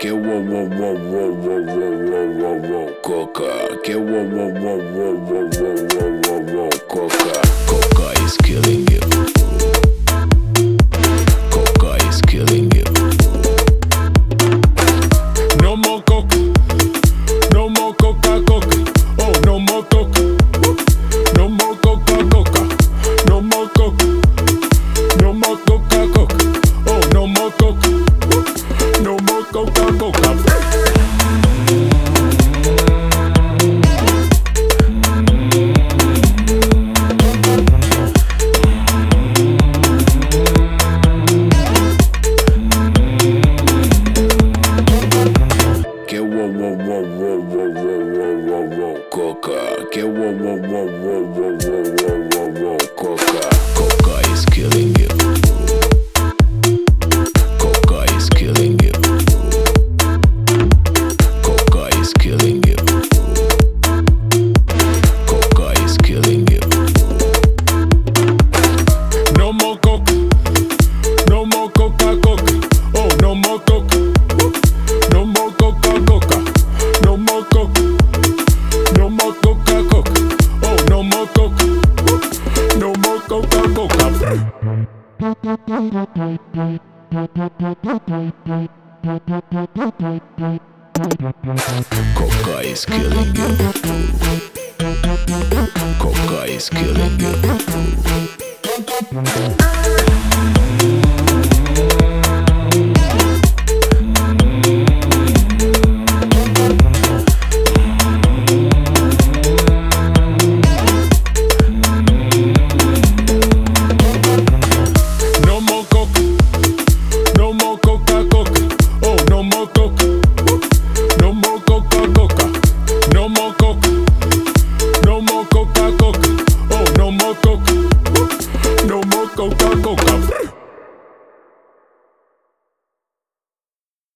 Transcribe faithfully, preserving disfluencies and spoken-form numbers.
Que wow wow wow wow wow wow wow wow wow coca. Que wow wow wow wow wow wow wow wow wow coca. Coca is killing you. Coca is killing you. No more coca. No more coca coca. Oh, no more coca. No more coca coca. No more coca. No more coca coca. Oh, no more coca. No more coca coca. Que wow wow wow wow wow wow wow wow coca. Que wow wow wow wow wow wow wow wow wow coca. Coca is killing you. Coca is killing you. Coca is killing you. Coca is killing you. No more coca. No more coca coca. Oh, no more coca. No more coca coca. No more coca. No more coca coca. Oh, no more coca. No more coca coca. Coca is killing you. Coca is killing you. No more coca. No more coca coca. Oh, no more coca.